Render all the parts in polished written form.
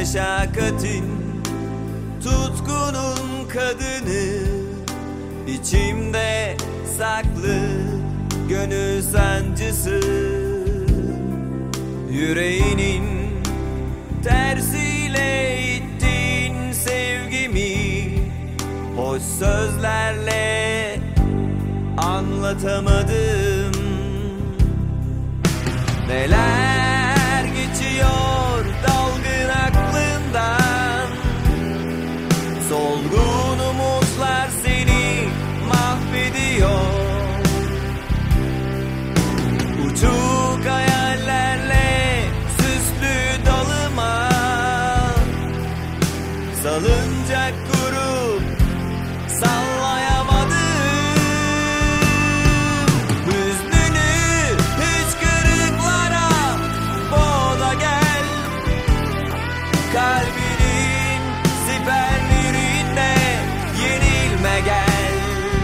meşakkatin, tutkunun kadını, içimde saklı gönül sancısı. Yüreğinin tersiyle ittin sevgimi, hoş sözlerle anlatamadım. Neler geçiyor dalgın aklından, solgun umutlar seni mahvediyor. Uçuk hayallerle süslü dalıma, salıncak kurup sallayamadım. Hüznünü hıçkırıklara boğda gel, kalbinin siperlerinde yenilme gel.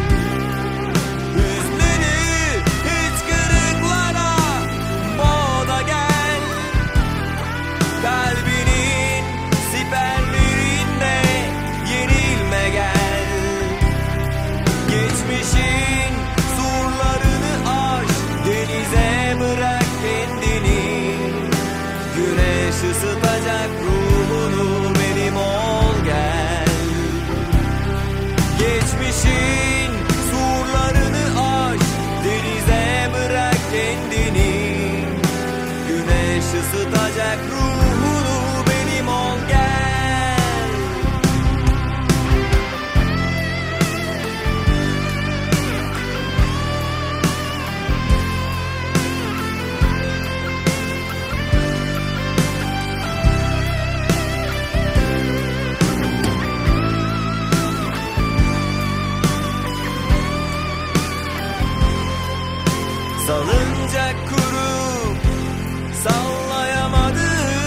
Hüznünü hıçkırıklara boğda gel, kalbinin siperlerinde yenilme gel. Geçmişin surlarını aş, denize bırak kendini. Güneş ısıtacak ruhunu, benim ol gel. Geçmişin surlarını aş, denize bırak kendini. Güneş ısıtacak ruhunu, benim ol gel. Salıncak kurup sallayamadım.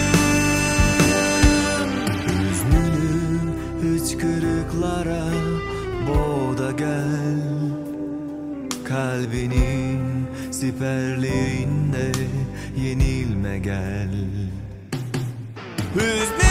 Hüznünü hıçkırıklara boğda gel, kalbinin siperlerinde yenilme gel. Hüznü